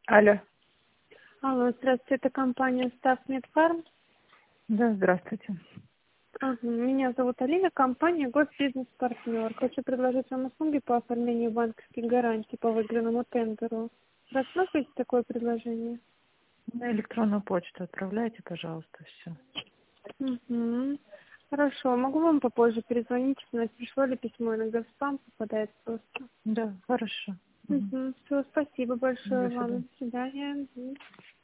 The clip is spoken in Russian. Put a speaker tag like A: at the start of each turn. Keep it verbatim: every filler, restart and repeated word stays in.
A: Алло.
B: Алло, здравствуйте, это компания Staff Медфарм.
A: Да, здравствуйте.
B: Ага, меня зовут Алина, компания Госбизнес-партнер. Хочу предложить вам услуги по оформлению банковских гарантий по выигранному тендеру. Рассмотрите такое предложение?
A: На электронную почту отправляйте, пожалуйста, все.
B: Угу. Хорошо, могу вам попозже перезвонить, у нас пришло ли письмо, иногда в спам попадает просто.
A: Да, хорошо. Мгм.
B: Угу. Все, спасибо большое
A: До
B: вам.
A: свидания.
B: До свидания. Мгм.